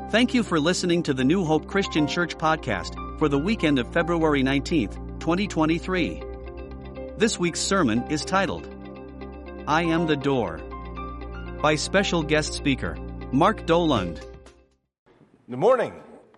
Thank you for listening to the New Hope Christian Church podcast for the weekend of February 19th, 2023. This week's sermon is titled, I Am the Door, by special guest speaker, Mark Dolund. Good morning.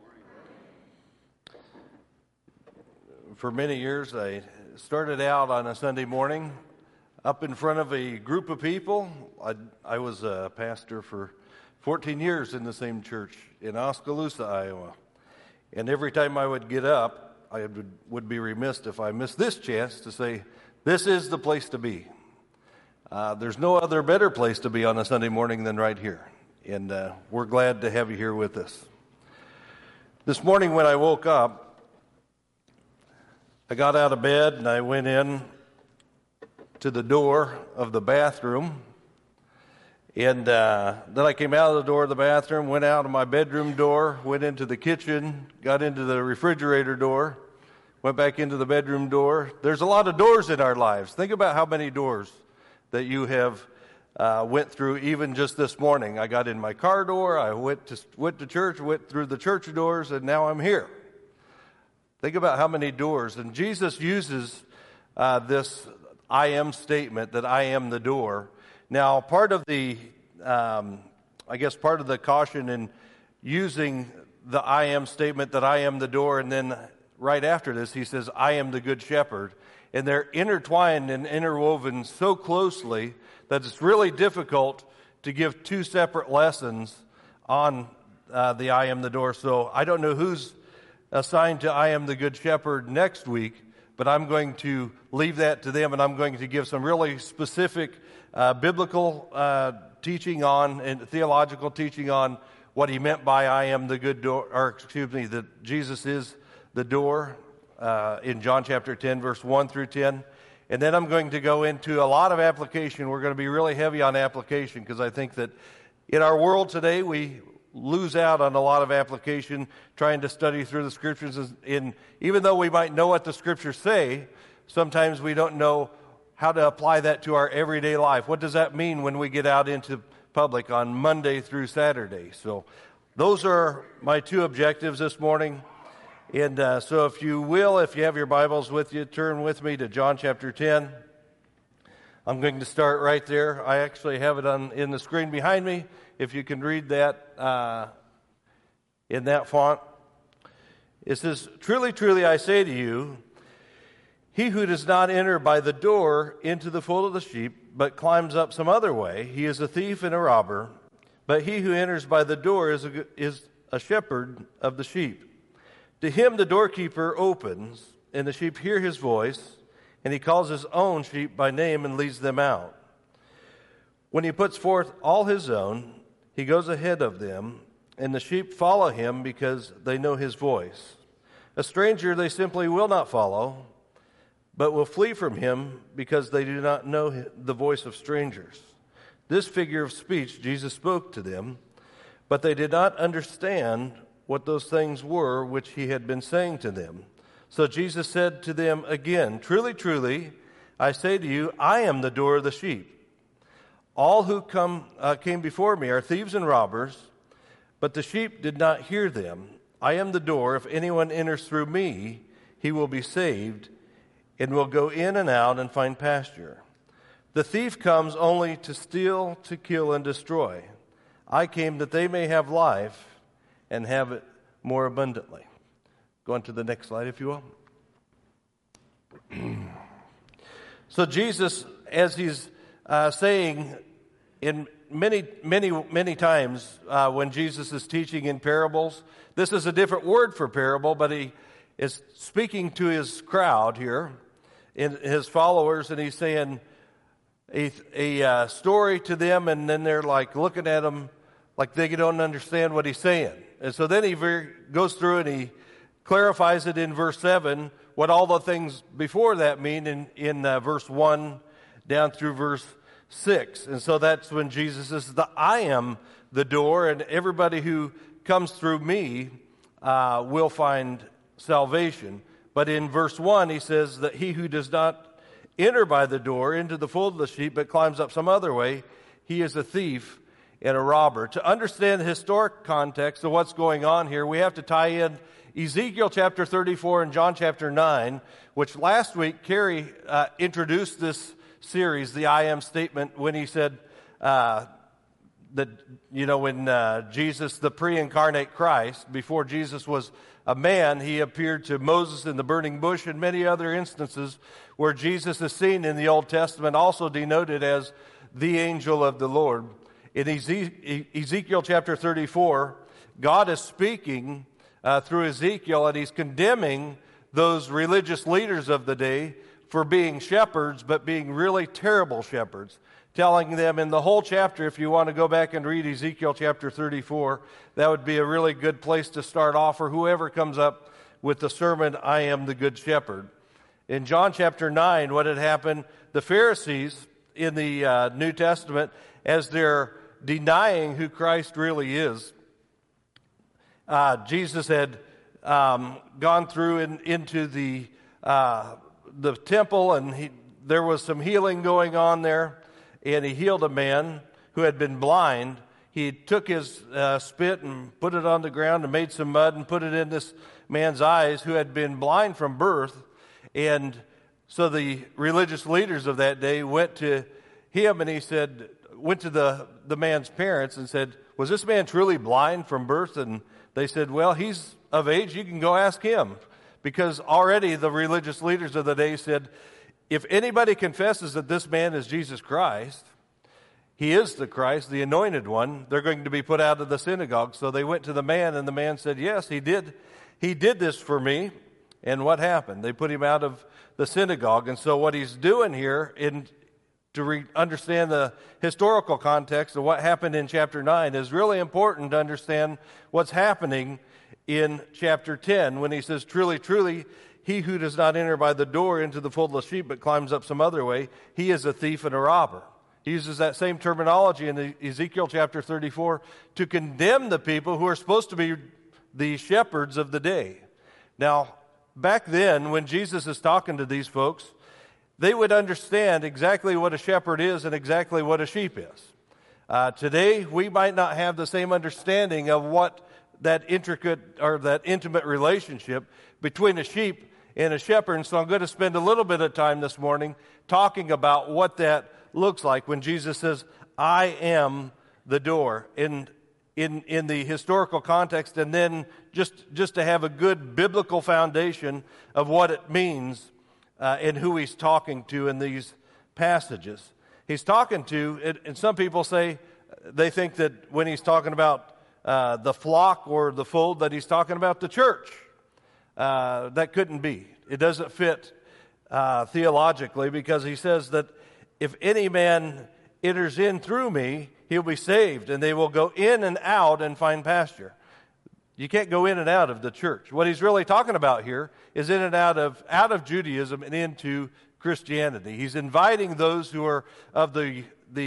For many years, I started out on a Sunday morning up in front of a group of people. I was a pastor for 14 years in the same church in Oskaloosa, Iowa. And every time I would get up, I would be remiss if I missed this chance to say, this is the place to be. There's no other better place to be on a Sunday morning than right here. And we're glad to have you here with us. This morning when I woke up, I got out of bed and I went in to the door of the bathroom. And then I came out of the door of the bathroom, went out of my bedroom door, went into the kitchen, got into the refrigerator door, went back into the bedroom door. There's a lot of doors in our lives. Think about how many doors that you have went through even just this morning. I got in my car door, I went to church, went through the church doors, and now I'm here. Think about how many doors. And Jesus uses this I am statement, that I am the door. Now, part of the caution in using the I am statement, that I am the door, and then right after this, he says, I am the good shepherd. And they're intertwined and interwoven so closely that it's really difficult to give two separate lessons on the I am the door. So I don't know who's assigned to I am the good shepherd next week, but I'm going to leave that to them, and I'm going to give some really specific biblical teaching on and theological teaching on what he meant by I am the good door, that Jesus is the door in John chapter 10, verse 1 through 10. And then I'm going to go into a lot of application. We're going to be really heavy on application because I think that in our world today, we lose out on a lot of application trying to study through the scriptures. Even though we might know what the scriptures say, sometimes we don't know how to apply that to our everyday life. What does that mean when we get out into public on Monday through Saturday? So those are my two objectives this morning. And so if you have your Bibles with you, turn with me to John chapter 10. I'm going to start right there. I actually have it in the screen behind me. If you can read that in that font. It says, Truly, truly, I say to you, he who does not enter by the door into the fold of the sheep, but climbs up some other way, he is a thief and a robber. But he who enters by the door is a shepherd of the sheep. To him the doorkeeper opens, and the sheep hear his voice, and he calls his own sheep by name and leads them out. When he puts forth all his own, he goes ahead of them, and the sheep follow him because they know his voice. A stranger they simply will not follow, but will flee from him because they do not know the voice of strangers. This figure of speech Jesus spoke to them, but they did not understand what those things were which he had been saying to them. So Jesus said to them again, Truly, truly, I say to you, I am the door of the sheep. All who came before me are thieves and robbers, but the sheep did not hear them. I am the door. If anyone enters through me, he will be saved and will go in and out and find pasture. The thief comes only to steal, to kill, and destroy. I came that they may have life and have it more abundantly. Go on to the next slide, if you will. So Jesus, as he's saying in many times when Jesus is teaching in parables, this is a different word for parable, but he is speaking to his crowd here, in his followers, and he's saying a story to them, and then they're like looking at him like they don't understand what he's saying. And so then he goes through and he clarifies it in verse 7, what all the things before that mean in verse 1 down through verse 6. And so that's when Jesus says, I am the door, and everybody who comes through me will find salvation. But in verse 1, he says that he who does not enter by the door into the fold of the sheep, but climbs up some other way, he is a thief and a robber. To understand the historic context of what's going on here, we have to tie in Ezekiel chapter 34 and John chapter 9, which last week Kerry introduced this series, the I am statement, when he said that, when Jesus, the pre-incarnate Christ, before Jesus was a man, he appeared to Moses in the burning bush, and many other instances where Jesus is seen in the Old Testament, also denoted as the angel of the Lord. In Ezekiel chapter 34, God is speaking through Ezekiel, and he's condemning those religious leaders of the day for being shepherds, but being really terrible shepherds, telling them in the whole chapter, if you want to go back and read Ezekiel chapter 34, that would be a really good place to start off for whoever comes up with the sermon, I am the good shepherd. In John chapter 9, what had happened, the Pharisees in the New Testament, as they're denying who Christ really is, Jesus had gone through into the temple, and there was some healing going on there, and he healed a man who had been blind. He took his spit and put it on the ground and made some mud and put it in this man's eyes who had been blind from birth. And so the religious leaders of that day went to him, and he said, went to the man's parents and said, was this man truly blind from birth? And they said, well, he's of age, you can go ask him. Because already the religious leaders of the day said, if anybody confesses that this man is Jesus Christ, he is the Christ, the anointed one, they're going to be put out of the synagogue. So they went to the man, and the man said, yes, he did this for me. And what happened? They put him out of the synagogue. And so what he's doing here, to understand the historical context of what happened in chapter 9, is really important to understand what's happening in chapter 10 when he says, truly, truly, he who does not enter by the door into the fold of the sheep but climbs up some other way, he is a thief and a robber. He uses that same terminology in Ezekiel chapter 34 to condemn the people who are supposed to be the shepherds of the day. Now, back then, when Jesus is talking to these folks, they would understand exactly what a shepherd is and exactly what a sheep is. Today, we might not have the same understanding of what that intricate or that intimate relationship between a sheep and a shepherd. And so I'm going to spend a little bit of time this morning talking about what that looks like when Jesus says, I am the door, in the historical context, and then just to have a good biblical foundation of what it means and who he's talking to in these passages. He's talking to, and some people say, they think that when he's talking about the flock or the fold, that he's talking about the church. That couldn't be. It doesn't fit theologically, because he says that if any man enters in through me, he'll be saved, and they will go in and out and find pasture. You can't go in and out of the church. What he's really talking about here is in and out of Judaism and into Christianity. He's inviting those who are of the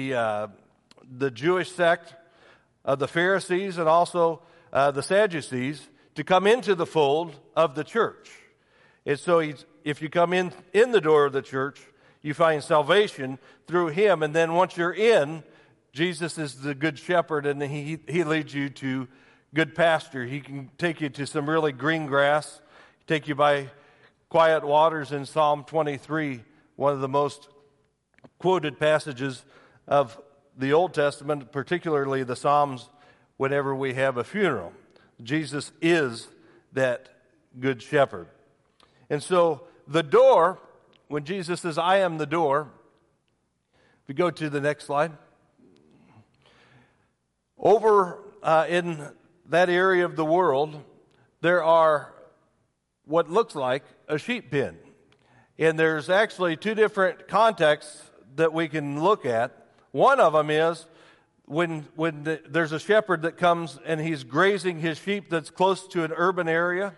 Jewish sect of the Pharisees and also the Sadducees to come into the fold of the church. And so if you come in the door of the church, you find salvation through him. And then once you're in, Jesus is the good shepherd, and he leads you to good pasture. He can take you to some really green grass, take you by quiet waters in Psalm 23, one of the most quoted passages of the Old Testament, particularly the Psalms, whenever we have a funeral. Jesus is that good shepherd. And so the door, when Jesus says, I am the door, if we go to the next slide, over in that area of the world, there are what looks like a sheep pen. And there's actually two different contexts that we can look at. One of them is when there's a shepherd that comes and he's grazing his sheep that's close to an urban area.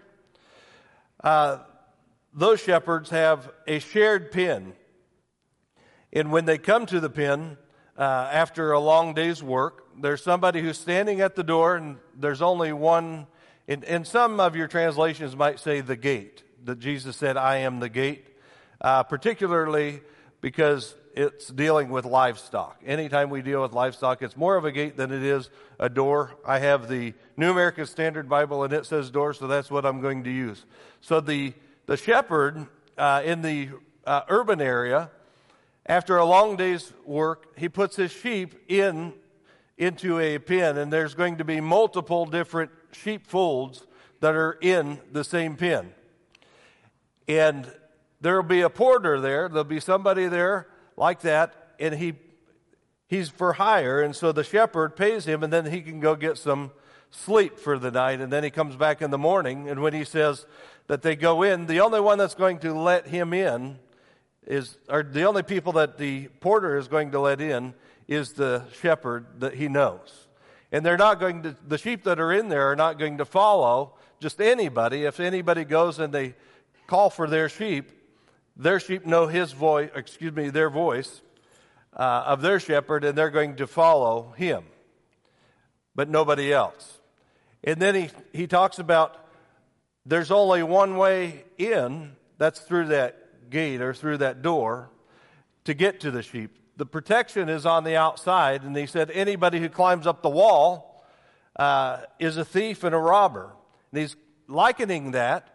Those shepherds have a shared pen. And when they come to the pen, after a long day's work, there's somebody who's standing at the door, and there's only one. And some of your translations might say the gate, that Jesus said, I am the gate, particularly because it's dealing with livestock. Anytime we deal with livestock, it's more of a gate than it is a door. I have the New American Standard Bible, and it says door, so that's what I'm going to use. So the shepherd in the urban area, after a long day's work, he puts his sheep into a pen, and there's going to be multiple different sheepfolds that are in the same pen. And there will be a porter there. There'll be somebody there like that, and he's for hire, and so the shepherd pays him, and then he can go get some sleep for the night, and then he comes back in the morning, and when he says that they go in, the only one that's going to let him in or the only people that the porter is going to let in is the shepherd that he knows. And the sheep that are in there are not going to follow just anybody. If anybody goes and they call for their sheep know their voice of their shepherd, and they're going to follow him, but nobody else. And then he talks about there's only one way in, that's through that gate or through that door to get to the sheep. The protection is on the outside, and he said anybody who climbs up the wall is a thief and a robber. And he's likening that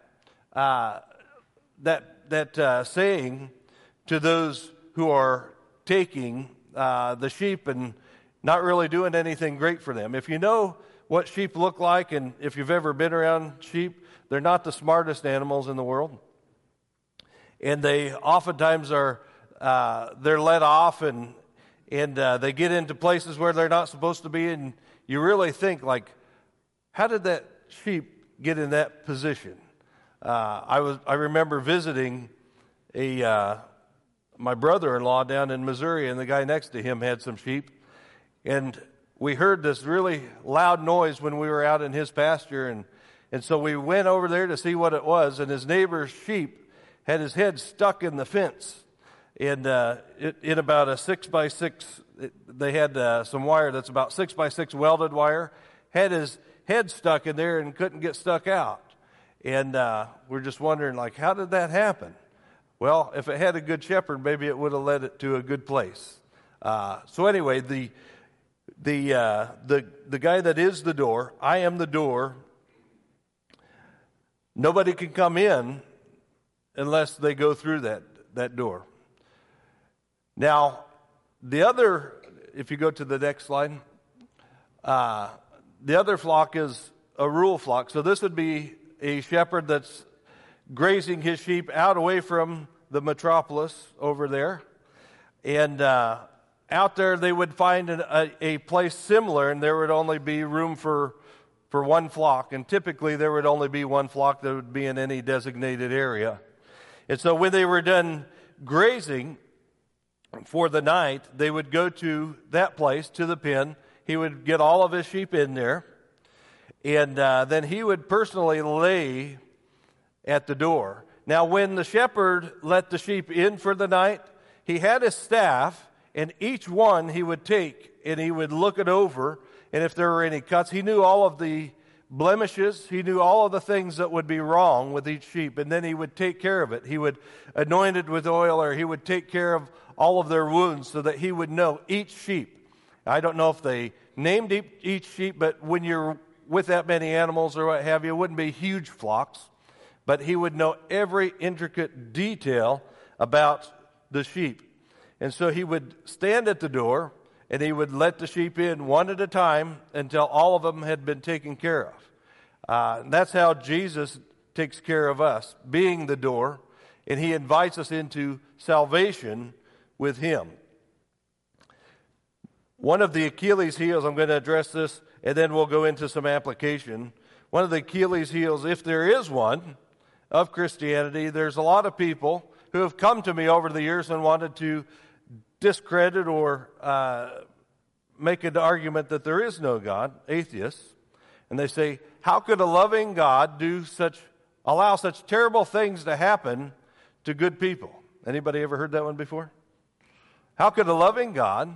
saying to those who are taking the sheep and not really doing anything great for them. If you know what sheep look like, and if you've ever been around sheep, they're not the smartest animals in the world. And they oftentimes are they're let off, and they get into places where they're not supposed to be, and you really think, like, how did that sheep get in that position? I remember visiting my brother-in-law down in Missouri, and the guy next to him had some sheep, and we heard this really loud noise when we were out in his pasture, and so we went over there to see what it was, and his neighbor's sheep had his head stuck in the fence. And in about a 6x6, they had some wire that's about 6x6 welded wire, had his head stuck in there and couldn't get stuck out. And we're just wondering, like, how did that happen? Well, if it had a good shepherd, maybe it would have led it to a good place. So anyway, the guy that is the door, I am the door. Nobody can come in unless they go through that door. Now, if you go to the next slide, the other flock is a rural flock. So this would be a shepherd that's grazing his sheep out away from the metropolis over there. And out there they would find a place similar, and there would only be room for one flock. And typically there would only be one flock that would be in any designated area. And so when they were done grazing for the night, they would go to that place, to the pen. He would get all of his sheep in there, and then he would personally lay at the door. Now, when the shepherd let the sheep in for the night, he had his staff, and each one he would take, and he would look it over, and if there were any cuts, he knew all of the blemishes, he knew all of the things that would be wrong with each sheep, and then he would take care of it. He would anoint it with oil, or he would take care of all of their wounds so that he would know each sheep. I don't know if they named each sheep, but when you're with that many animals or what have you, it wouldn't be huge flocks, but he would know every intricate detail about the sheep. And so he would stand at the door, and he would let the sheep in one at a time until all of them had been taken care of. And that's how Jesus takes care of us, being the door, and he invites us into salvation with him. One of the Achilles heels, I'm going to address this, and then we'll go into some application. One of the Achilles heels, if there is one, of Christianity, there's a lot of people who have come to me over the years and wanted to discredit or make an argument that there is no God, atheists. And they say, how could a loving God allow such terrible things to happen to good people? Anybody ever heard that one before? How could a loving God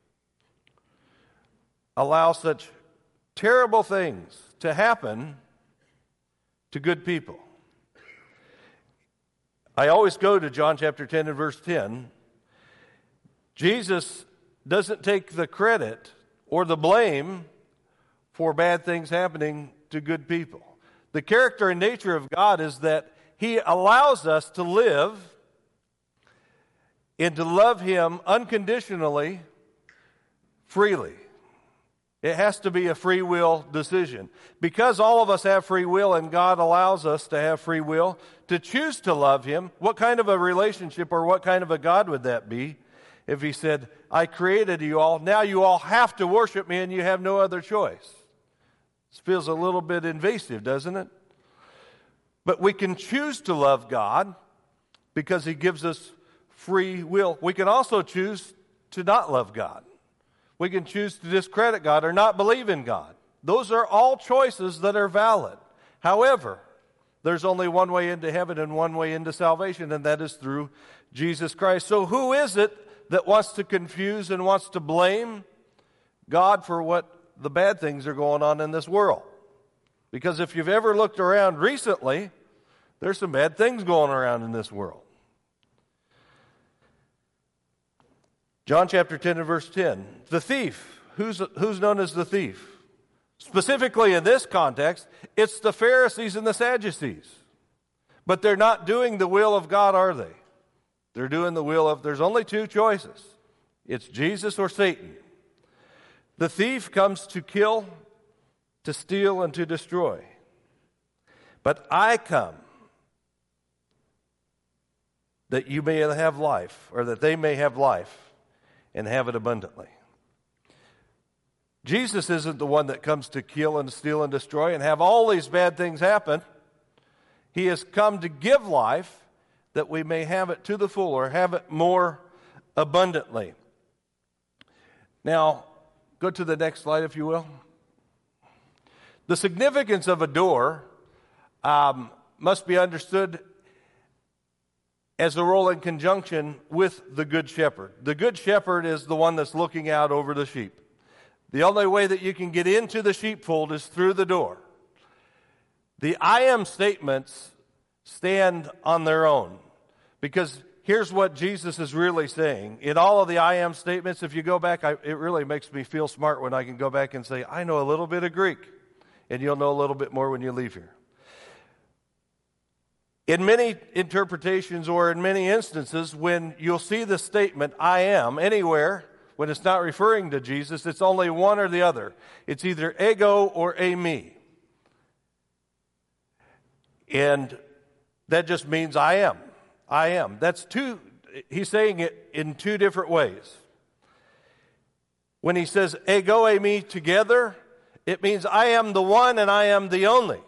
allow such terrible things to happen to good people? I always go to John chapter 10 and verse 10. Jesus doesn't take the credit or the blame for bad things happening to good people. The character and nature of God is that He allows us to live and to love Him unconditionally, freely. It has to be a free will decision. Because all of us have free will and God allows us to have free will to choose to love Him, what kind of a relationship or what kind of a God would that be if He said, I created you all, now you all have to worship me and you have no other choice? This feels a little bit invasive, doesn't it? But we can choose to love God because He gives us free will. We can also choose to not love God. We can choose to discredit God or not believe in God. Those are all choices that are valid. However, there's only one way into heaven and one way into salvation, and that is through Jesus Christ. So who is it that wants to confuse and wants to blame God for what the bad things are going on in this world? Because if you've ever looked around recently, there's some bad things going around in this world. John chapter 10 and verse 10. The thief. Who's known as the thief? Specifically in this context, it's the Pharisees and the Sadducees. But they're not doing the will of God, are they? They're doing the will of, there's only two choices. It's Jesus or Satan. The thief comes to kill, to steal, and to destroy. But I come that you may have life, or that they may have life and have it abundantly. Jesus isn't the one that comes to kill and steal and destroy and have all these bad things happen. He has come to give life that we may have it to the full, or have it more abundantly. Now, go to the next slide, if you will. The significance of a door must be understood as a role in conjunction with the Good Shepherd. The Good Shepherd is the one that's looking out over the sheep. The only way that you can get into the sheepfold is through the door. The I am statements stand on their own, because here's what Jesus is really saying. In all of the I am statements, if you go back, it really makes me feel smart when I can go back and say, I know a little bit of Greek, and you'll know a little bit more when you leave here. In many interpretations or in many instances, when you'll see the statement, I am, anywhere, when it's not referring to Jesus, it's only one or the other. It's either ego or eimi. And that just means I am. I am. That's two, he's saying it in two different ways. When he says ego, eimi together, it means I am the one and I am the only.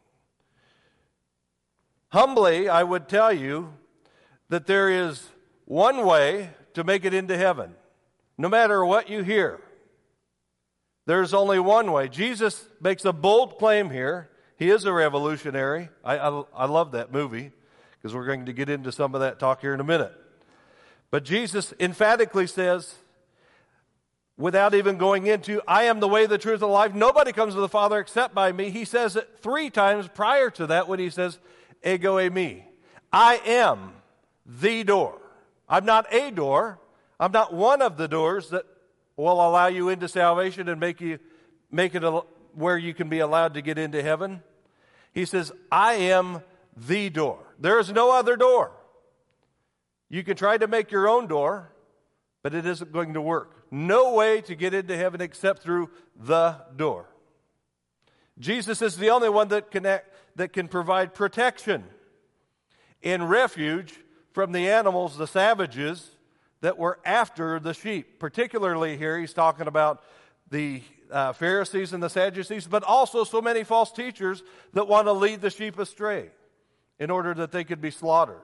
Humbly, I would tell you that there is one way to make it into heaven. No matter what you hear, there's only one way. Jesus makes a bold claim here. He is a revolutionary. I love that movie, because we're going to get into some of that talk here in a minute. But Jesus emphatically says, without even going into, I am the way, the truth, and the life. Nobody comes to the Father except by me. He says it 3 times prior to that when he says, ego eimi. I am the door. I'm not a door. I'm not one of the doors that will allow you into salvation and make it where you can be allowed to get into heaven. He says, I am the door. There is no other door. You can try to make your own door, but it isn't going to work. No way to get into heaven except through the door. Jesus is the only one that can provide protection and refuge from the animals, the savages, that were after the sheep. Particularly here, he's talking about the Pharisees and the Sadducees, but also so many false teachers that want to lead the sheep astray in order that they could be slaughtered.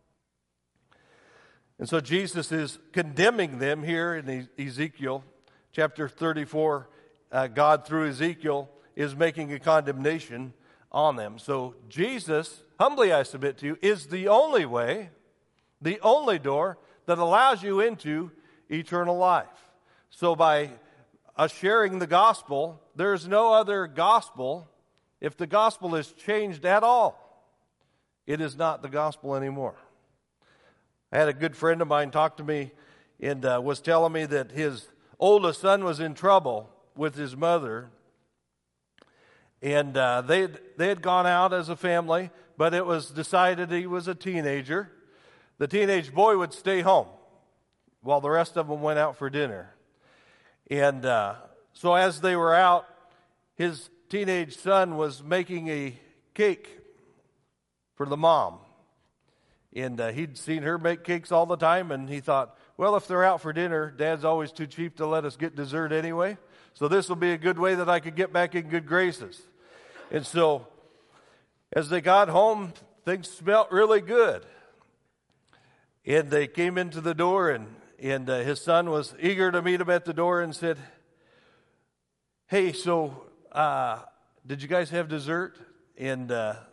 And so Jesus is condemning them here in Ezekiel chapter 34. God, through Ezekiel, is making a condemnation on them. So Jesus, humbly I submit to you, is the only way, the only door that allows you into eternal life. So by us sharing the gospel, there's no other gospel. If the gospel is changed at all, it is not the gospel anymore. I had a good friend of mine talk to me and was telling me that his oldest son was in trouble with his mother. And they had gone out as a family, but it was decided he was a teenager. The teenage boy would stay home while the rest of them went out for dinner. And so as they were out, his teenage son was making a cake for the mom. And he'd seen her make cakes all the time, and he thought, well, if they're out for dinner, Dad's always too cheap to let us get dessert anyway. So this will be a good way that I could get back in good graces. And so as they got home, things smelled really good. And they came into the door, and his son was eager to meet him at the door and said, hey, so did you guys have dessert? And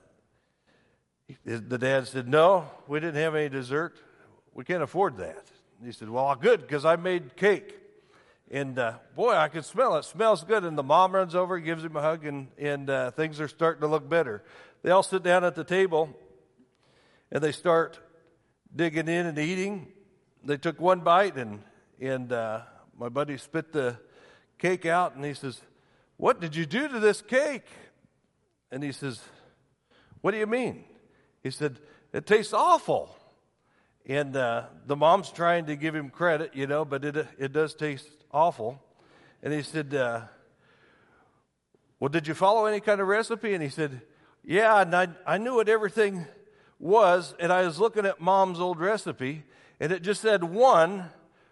the dad said, no, we didn't have any dessert. We can't afford that. And he said, well, good, because I made cake. And boy, I could smell it. It smells good. And the mom runs over, gives him a hug, and things are starting to look better. They all sit down at the table, and they start digging in and eating. They took one bite, and my buddy spit the cake out, and he says, what did you do to this cake? And he says, what do you mean? He said, it tastes awful. And the mom's trying to give him credit, but it does taste awful. And he said, well, did you follow any kind of recipe? And he said, yeah, and I knew what everything was, and I was looking at Mom's old recipe, and it just said one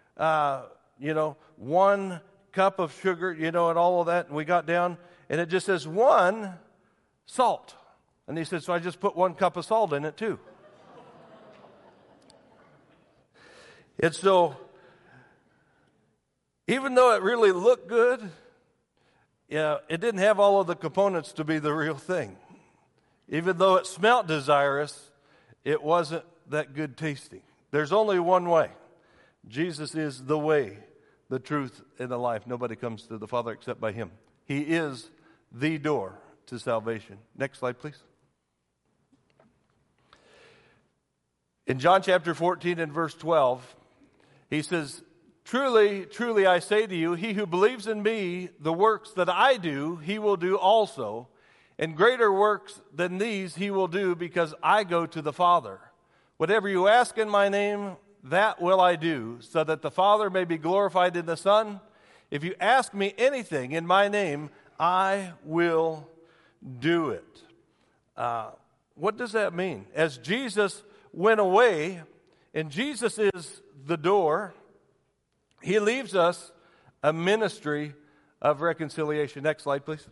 cup of sugar, and all of that, and we got down, and it just says one salt. And he said, so I just put 1 cup of salt in it too. And so, even though it really looked good, it didn't have all of the components to be the real thing. Even though it smelt desirous, it wasn't that good tasting. There's only one way. Jesus is the way, the truth, and the life. Nobody comes to the Father except by Him. He is the door to salvation. Next slide, please. In John chapter 14 and verse 12, he says, truly, truly I say to you, he who believes in me, the works that I do, he will do also. And greater works than these he will do, because I go to the Father. Whatever you ask in my name, that will I do, so that the Father may be glorified in the Son. If you ask me anything in my name, I will do it. What does that mean? As Jesus went away, and Jesus is the door, he leaves us a ministry of reconciliation. Next slide, please.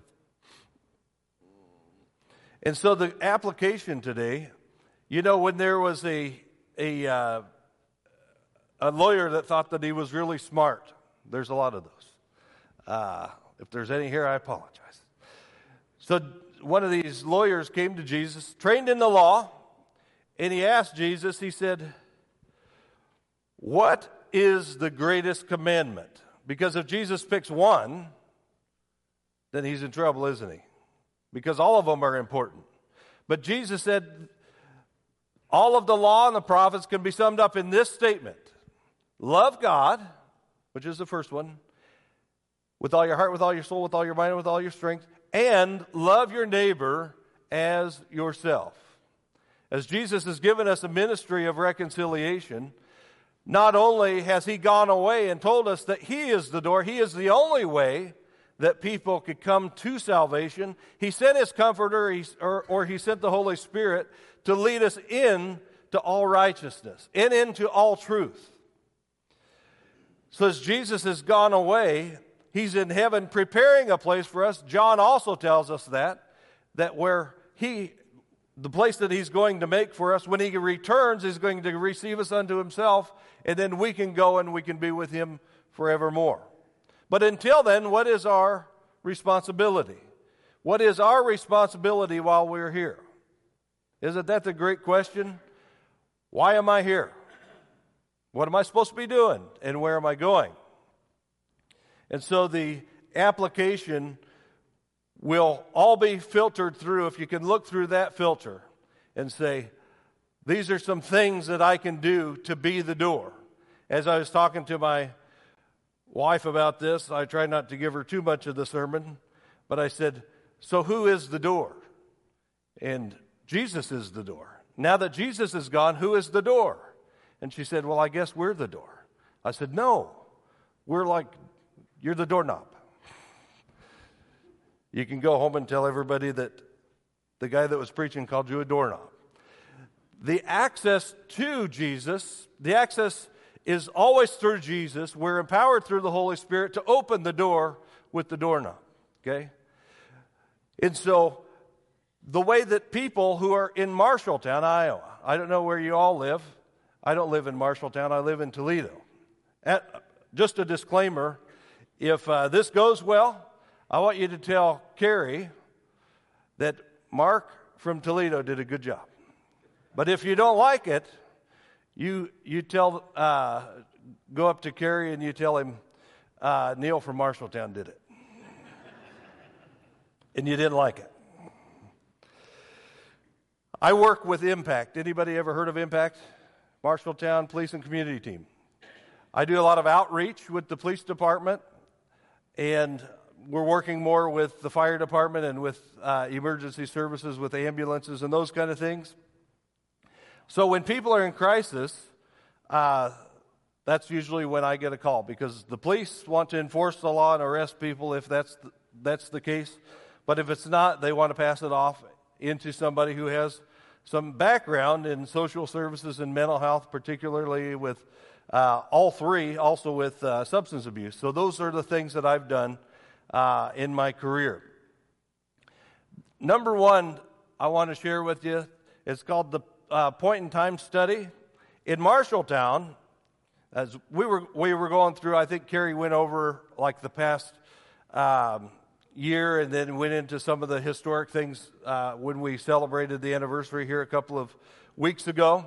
And so the application today, when there was a lawyer that thought that he was really smart, there's a lot of those. If there's any here, I apologize. So one of these lawyers came to Jesus, trained in the law, and he asked Jesus, he said, what is the greatest commandment? Because if Jesus picks one, then he's in trouble, isn't he? Because all of them are important. But Jesus said, all of the law and the prophets can be summed up in this statement. Love God, which is the first one, with all your heart, with all your soul, with all your mind, and with all your strength, and love your neighbor as yourself. As Jesus has given us a ministry of reconciliation, not only has he gone away and told us that he is the door, he is the only way that people could come to salvation. He sent his comforter, or he sent the Holy Spirit to lead us in to all righteousness and into all truth. So as Jesus has gone away, he's in heaven preparing a place for us. John also tells us that where the place that he's going to make for us, when he returns, he's going to receive us unto himself, and then we can go and we can be with him forevermore. But until then, what is our responsibility? What is our responsibility while we're here? Isn't that the great question? Why am I here? What am I supposed to be doing? And where am I going? And so the application will all be filtered through, if you can look through that filter and say, these are some things that I can do to be the door. As I was talking to my wife about this, I tried not to give her too much of the sermon, but I said, so who is the door? And Jesus is the door. Now that Jesus is gone, who is the door? And she said, well, I guess we're the door. I said, no, you're the doorknob. You can go home and tell everybody that the guy that was preaching called you a doorknob. The access to Jesus, the access is always through Jesus. We're empowered through the Holy Spirit to open the door with the doorknob, okay? And so the way that people who are in Marshalltown, Iowa, I don't know where you all live. I don't live in Marshalltown. I live in Toledo. Just a disclaimer, if this goes well, I want you to tell Carrie that Mark from Toledo did a good job. But if you don't like it, you tell, go up to Carrie and you tell him, Neil from Marshalltown did it. And you didn't like it. I work with Impact. Anybody ever heard of Impact? Marshalltown Police and Community Team. I do a lot of outreach with the police department, and we're working more with the fire department and with emergency services, with ambulances and those kind of things. So when people are in crisis, that's usually when I get a call, because the police want to enforce the law and arrest people if that's the case. But if it's not, they want to pass it off into somebody who has some background in social services and mental health, particularly with all three, also with substance abuse. So those are the things that I've done in my career. Number one I want to share with you is called the point-in-time study. In Marshalltown, as we were going through, I think Carrie went over like the past year and then went into some of the historic things when we celebrated the anniversary here a couple of weeks ago.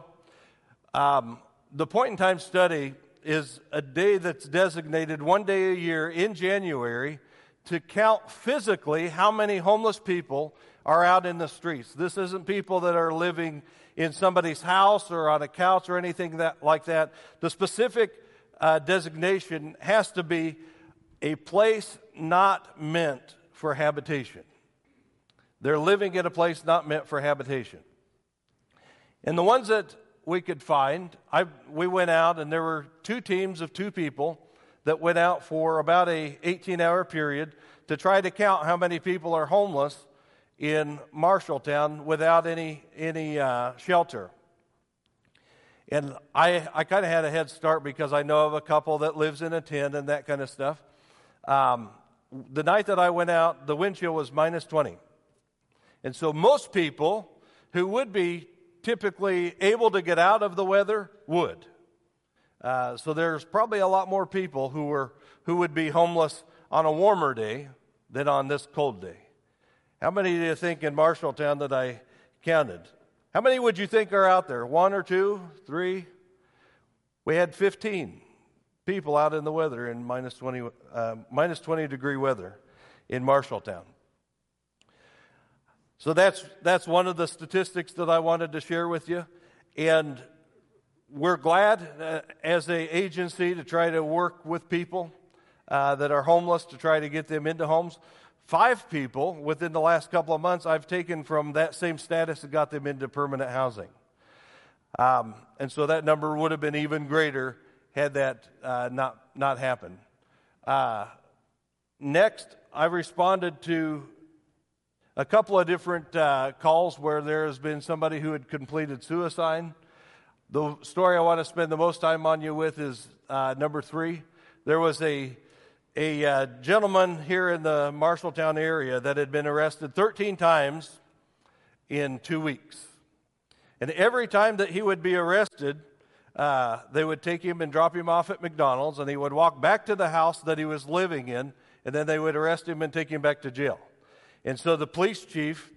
The point-in-time study is a day that's designated one day a year in January to count physically how many homeless people are out in the streets. This isn't people that are living in somebody's house or on a couch or anything like that. The specific designation has to be a place not meant for habitation. They're living in a place not meant for habitation. And the ones that we could find, we went out, and there were 2 teams of 2 people that went out for about a 18-hour period to try to count how many people are homeless in Marshalltown without any shelter. And I kind of had a head start because I know of a couple that lives in a tent and that kind of stuff. The night that I went out, the wind chill was minus 20. And so most people who would be typically able to get out of the weather would. So there's probably a lot more people who would be homeless on a warmer day than on this cold day. How many do you think in Marshalltown that I counted? How many would you think are out there? 1 or 2, 3? We had 15 people out in the weather in minus 20 degree weather in Marshalltown. So that's one of the statistics that I wanted to share with you. And we're glad as an agency to try to work with people that are homeless to try to get them into homes. 5 people within the last couple of months I've taken from that same status and got them into permanent housing. And so that number would have been even greater had that not happened. Next, I responded to a couple of different calls where there has been somebody who had completed suicide. The story I want to spend the most time on you with is number 3. There was a gentleman here in the Marshalltown area that had been arrested 13 times in 2 weeks. And every time that he would be arrested, they would take him and drop him off at McDonald's, and he would walk back to the house that he was living in, and then they would arrest him and take him back to jail. And so the police chief,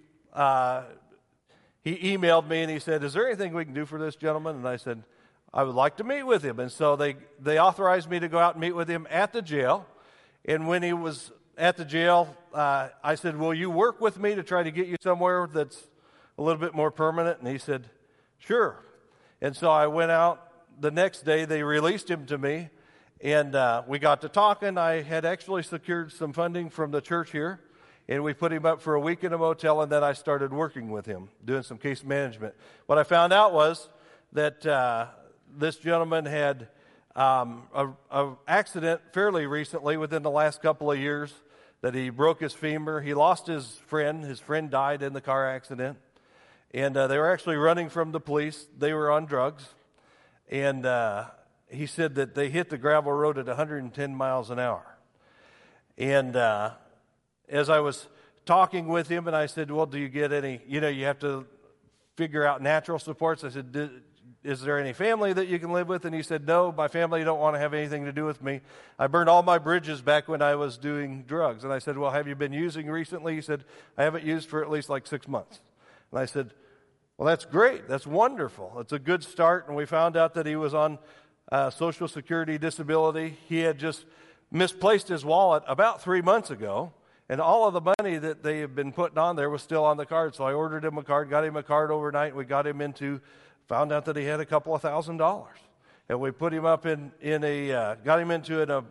he emailed me and he said, is there anything we can do for this gentleman? And I said, I would like to meet with him. And so they authorized me to go out and meet with him at the jail. And when he was at the jail, I said, will you work with me to try to get you somewhere that's a little bit more permanent? And he said, sure. And so I went out the next day, they released him to me, and we got to talking. I had actually secured some funding from the church here, and we put him up for a week in a motel, and then I started working with him, doing some case management. What I found out was that this gentleman had an accident fairly recently, within the last couple of years, that he broke his femur. He lost his friend. His friend died in the car accident. And they were actually running from the police. They were on drugs. And he said that they hit the gravel road at 110 miles an hour. And as I was talking with him, and I said, well, do you get any, you have to figure out natural supports. I said, is there any family that you can live with? And he said, no, my family don't want to have anything to do with me. I burned all my bridges back when I was doing drugs. And I said, well, have you been using recently? He said, I haven't used for at least like 6 months. And I said, well, that's great. That's wonderful. It's a good start. And we found out that he was on Social Security disability. He had just misplaced his wallet about 3 months ago. And all of the money that they had been putting on there was still on the card. So I ordered him a card, got him a card overnight. We got him found out that he had a couple of $1,000s. And we put him up got him into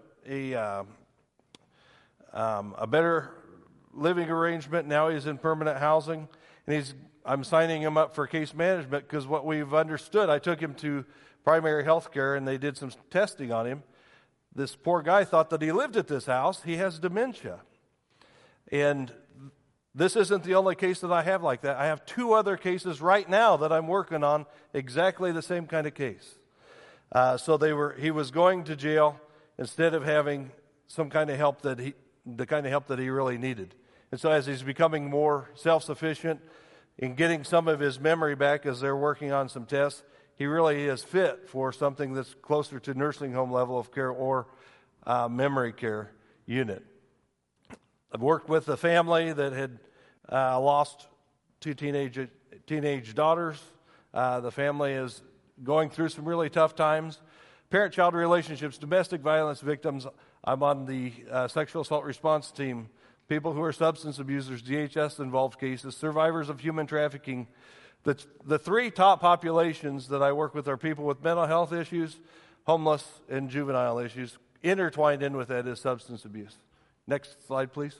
a better living arrangement. Now he's in permanent housing. And I'm signing him up for case management because what we've understood, I took him to primary health care and they did some testing on him. This poor guy thought that he lived at this house. He has dementia. And this isn't the only case that I have like that. I have 2 other cases right now that I'm working on, exactly the same kind of case. He was going to jail instead of having some kind of help the kind of help that he really needed. And so as he's becoming more self-sufficient in getting some of his memory back as they're working on some tests, he really is fit for something that's closer to nursing home level of care or memory care unit. I've worked with a family that had lost 2 teenage daughters. The family is going through some really tough times. Parent-child relationships, domestic violence victims. I'm on the sexual assault response team. People who are substance abusers, DHS-involved cases, survivors of human trafficking. The 3 top populations that I work with are people with mental health issues, homeless, and juvenile issues. Intertwined in with that is substance abuse. Next slide, please.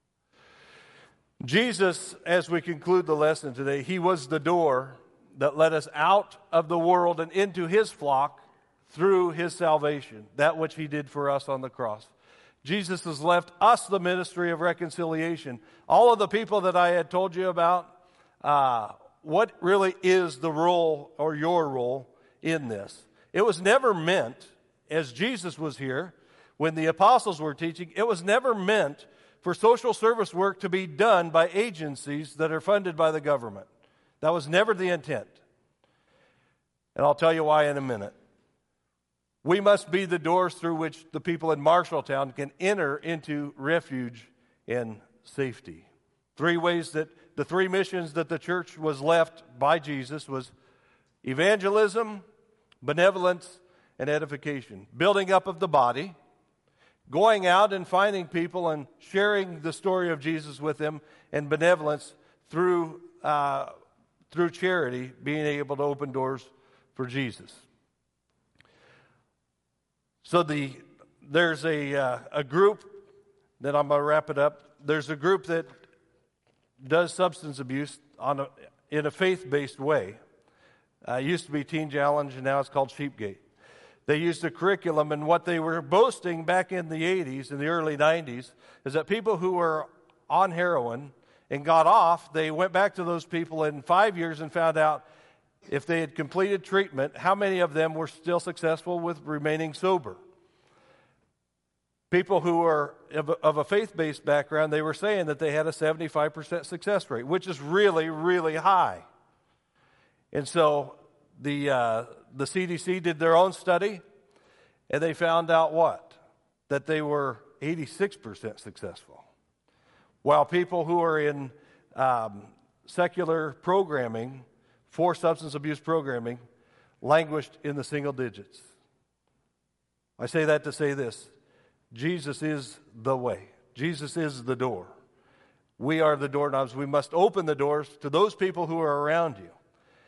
Jesus, as we conclude the lesson today, he was the door that led us out of the world and into his flock through his salvation, that which he did for us on the cross. Jesus has left us the ministry of reconciliation. All of the people that I had told you about, what really is the role or your role in this? It was never meant, as Jesus was here, when the apostles were teaching, it was never meant for social service work to be done by agencies that are funded by the government. That was never the intent. And I'll tell you why in a minute. We must be the doors through which the people in Marshalltown can enter into refuge and safety. 3 ways that the 3 missions that the church was left by Jesus was evangelism, benevolence, and edification. Building up of the body, going out and finding people and sharing the story of Jesus with them, and benevolence through charity, being able to open doors for Jesus. So there's a group that I'm going to wrap it up. There's a group that does substance abuse in a faith-based way. It used to be Teen Challenge, and now it's called Sheepgate. They used a curriculum, and what they were boasting back in the 80s and the early 90s is that people who were on heroin and got off, they went back to those people in 5 years and found out if they had completed treatment, how many of them were still successful with remaining sober. People who were of a faith-based background, they were saying that they had a 75% success rate, which is really, really high. And so the CDC did their own study, and they found out what? That they were 86% successful. While people who are in secular programming, for substance abuse programming, languished in the single digits. I say that to say this. Jesus is the way. Jesus is the door. We are the doorknobs. We must open the doors to those people who are around you.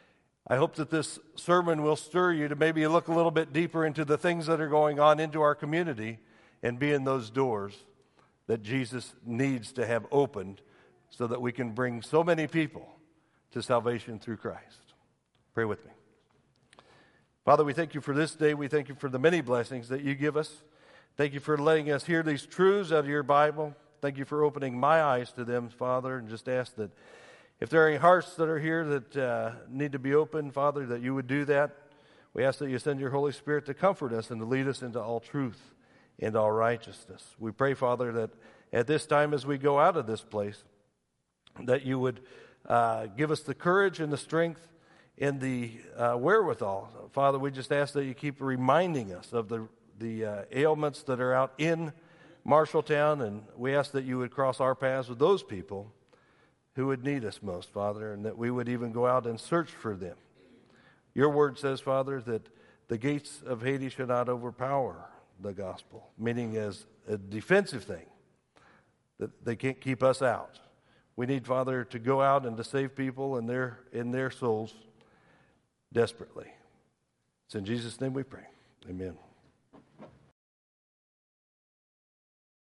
I hope that this sermon will stir you to maybe look a little bit deeper into the things that are going on into our community and be in those doors that Jesus needs to have opened so that we can bring so many people to salvation through Christ. Pray with me. Father, we thank you for this day. We thank you for the many blessings that you give us. Thank you for letting us hear these truths out of your Bible. Thank you for opening my eyes to them, Father, and just ask that if there are any hearts that are here that need to be opened, Father, that you would do that. We ask that you send your Holy Spirit to comfort us and to lead us into all truth and all righteousness. We pray, Father, that at this time as we go out of this place, that you would give us the courage and the strength and the wherewithal. Father, we just ask that you keep reminding us of the ailments that are out in Marshalltown, and we ask that you would cross our paths with those people who would need us most, Father, and that we would even go out and search for them. Your word says, Father, that the gates of Hades should not overpower the gospel, meaning as a defensive thing, that they can't keep us out. We need, Father, to go out and to save people in their souls desperately. It's in Jesus' name we pray. Amen.